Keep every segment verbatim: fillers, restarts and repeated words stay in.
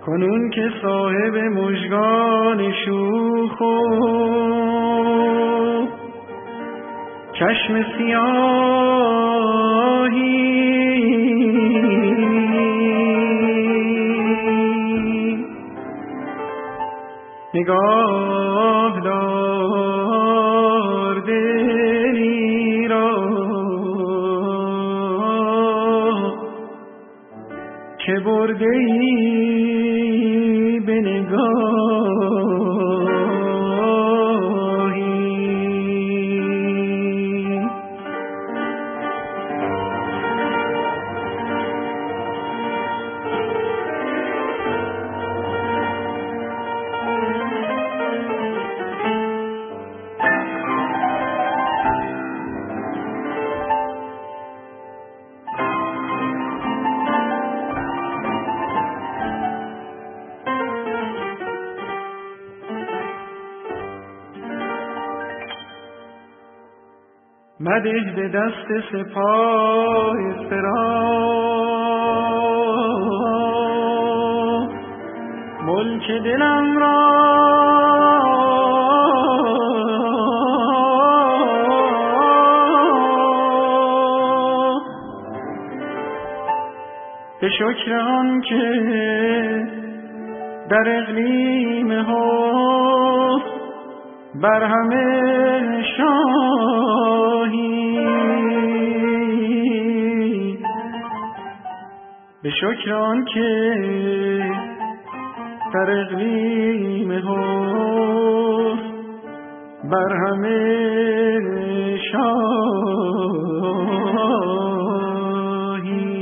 کنون که صاحب مژگان شوخ و چشم سیاهی نگاه دار دلی را که برده ای به نگاهی. مده به دست سپاه سرا ملک دلم را، به شکر آن که در اقلیم ها بر همه شاهی، به شکر آن که در اقلیم ها بر همه شاهی.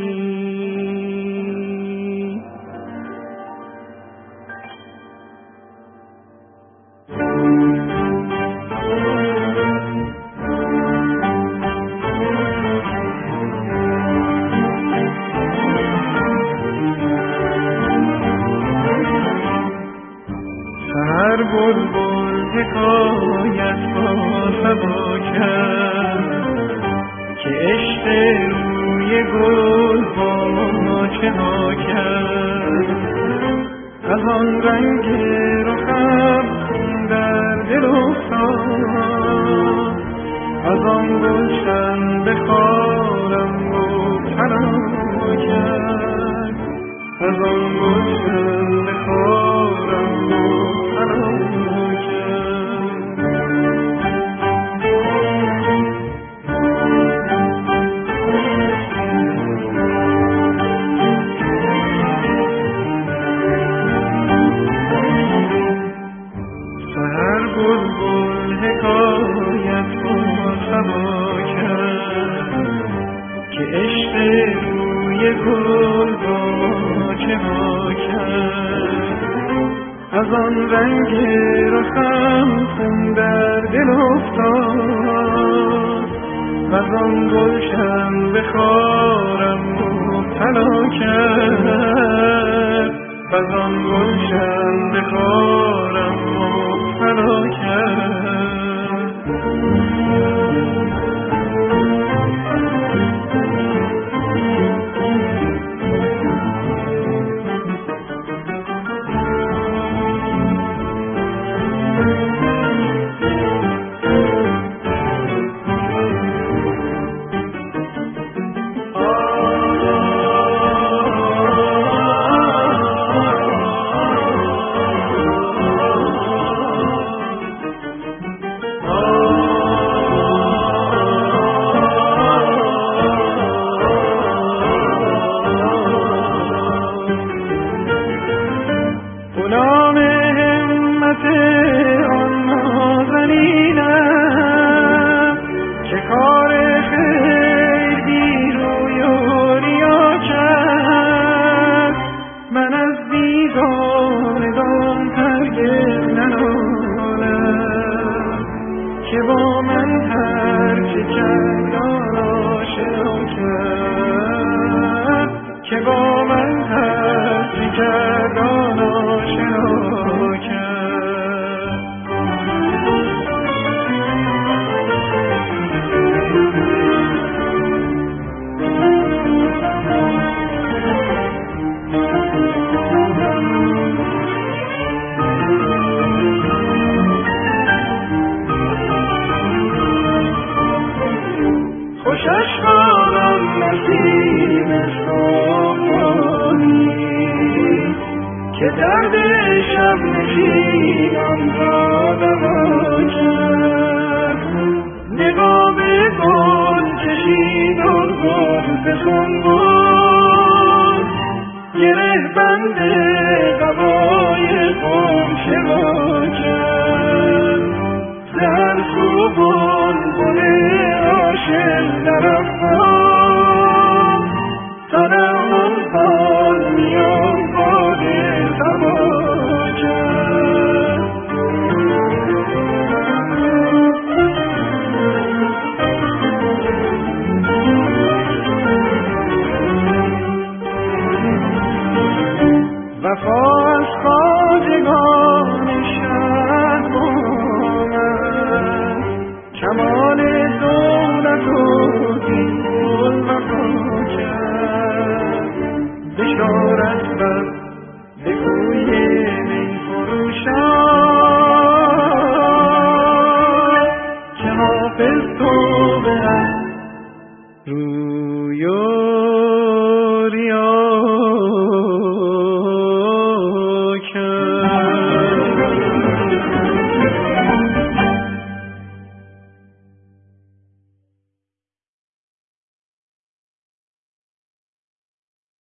بلبل حکایت با صبا کرد که عشق روی گل با چه ها کرد. از آن رنگ رخم در دل افتاد، از آن گلشن به خارم مبتلا کرد، از آن گلشن به خارم مبتلا از آن رنگ رخم خون در دل افتاد، از آن گلشن به خارم مبتلا کرد، از آن گلشن به خارم مبتلا کرد. که درد شب نشینان را دوا کرد. نقاب گل کشید و گل به خون بود، گره بند قبای قم شوا کرد. در سو بلبل عاشق درفتاد، تا نهان بال میان باد صبا کرد. وفا از خواجگان شهر بامد، کمال دولت و دین وفا کرد. بشارت بر